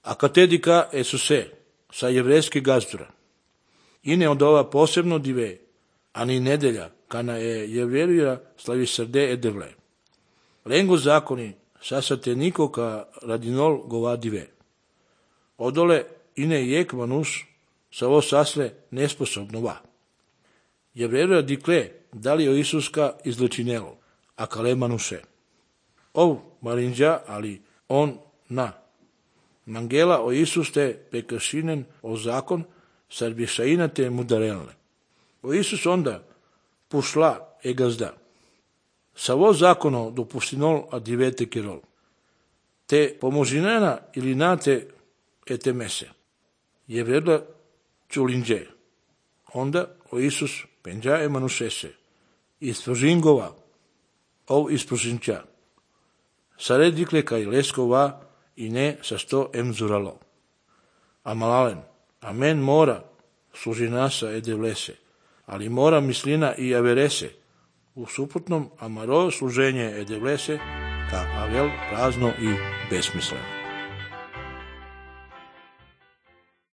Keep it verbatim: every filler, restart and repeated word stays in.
A katedika Esuse, sa jevrejski gazdura. I ne od ova posebno dive, ani nedelja, kana je jevjerija slavi srde edevle. Lengo zakoni, sasate nikoka radinol gova dive. Odole ine jek manus, sa ovo sasle nesposobno va. Jevjerija dikle, da li o Isuska izlečinelo, a kale manuse. Ov marinđa, ali on na. Mangela o Isuste pekašinen o zakon, sar bi šainate mudarelne. O Isus onda pušla e gazda. Savo zakono dopustinol a divete kirol. Te pomožinena ili nate ete mese. Je vredla čulinđe. Onda o Isus penđa e manusese. Isprožingova. Ov isprožinča. Sare dikle kaj leskova i ne sa sto emzuralo. A malalen. A men mora služi nasa edevlese. Ali mora mislina i averese. U suprotnom, amaro služenje edevlese, ka avel prazno i besmisleno.